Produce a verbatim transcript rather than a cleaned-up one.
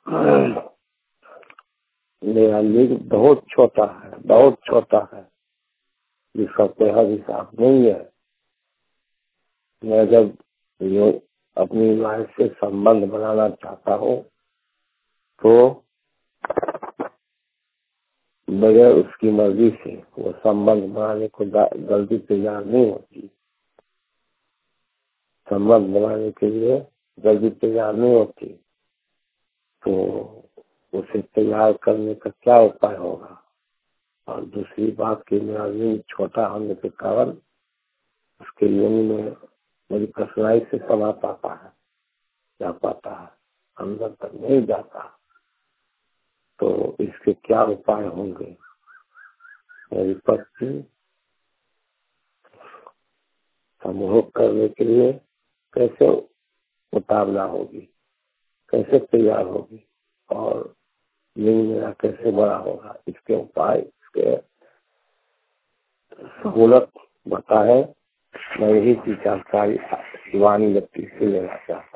मेरा लिंग बहुत छोटा है, बहुत छोटा है, जिसका कोई हद हिसाब नहीं है। मैं जब यो अपनी वाइफ से संबंध बनाना चाहता हूँ तो बगैर उसकी मर्जी से वो संबंध बनाने को जल्दी तैयार नहीं होती। संबंध बनाने के लिए जल्दी तैयार नहीं होती, तो उसे तैयार करने का क्या उपाय होगा। और दूसरी बात कि मेरा लिंग छोटा होने के कारण उसके लिंग में मेरी कठिनाई से समा पाता है, जा पाता है, अंदर तक नहीं जाता। तो इसके क्या उपाय होंगे। मेरी पत्नी समूह करने के लिए कैसे मुकाबला होगी, कैसे तैयार होगी और लिंग मेरा कैसे बड़ा होगा, इसके उपाय, इसके सहूलत बताए। मैं यही की जानकारी शिवानी व्यक्ति से लेना चाहता